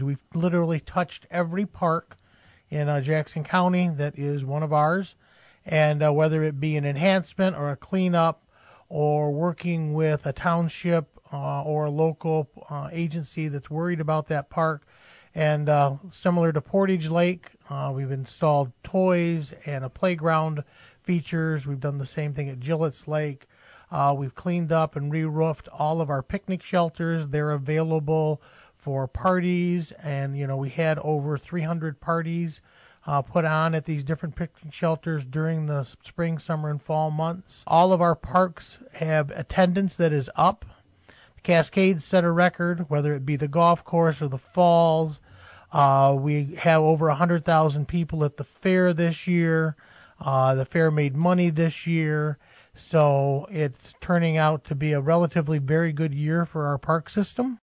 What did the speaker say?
We've literally touched every park in Jackson County that is one of ours, and whether it be an enhancement or a cleanup or working with a township or a local agency that's worried about that park. And similar to Portage Lake, we've installed toys and a playground features. We've done the same thing at Gillett's Lake. We've cleaned up and re-roofed all of our picnic shelters. They're available for parties, and we had over 300 parties put on at these different picnic shelters during the spring, summer, and fall months. All of our parks have attendance that is up. The Cascades set a record, whether it be the golf course or the falls. We have over 100,000 people at the fair this year. The fair made money this year, so it's turning out to be a relatively very good year for our park system.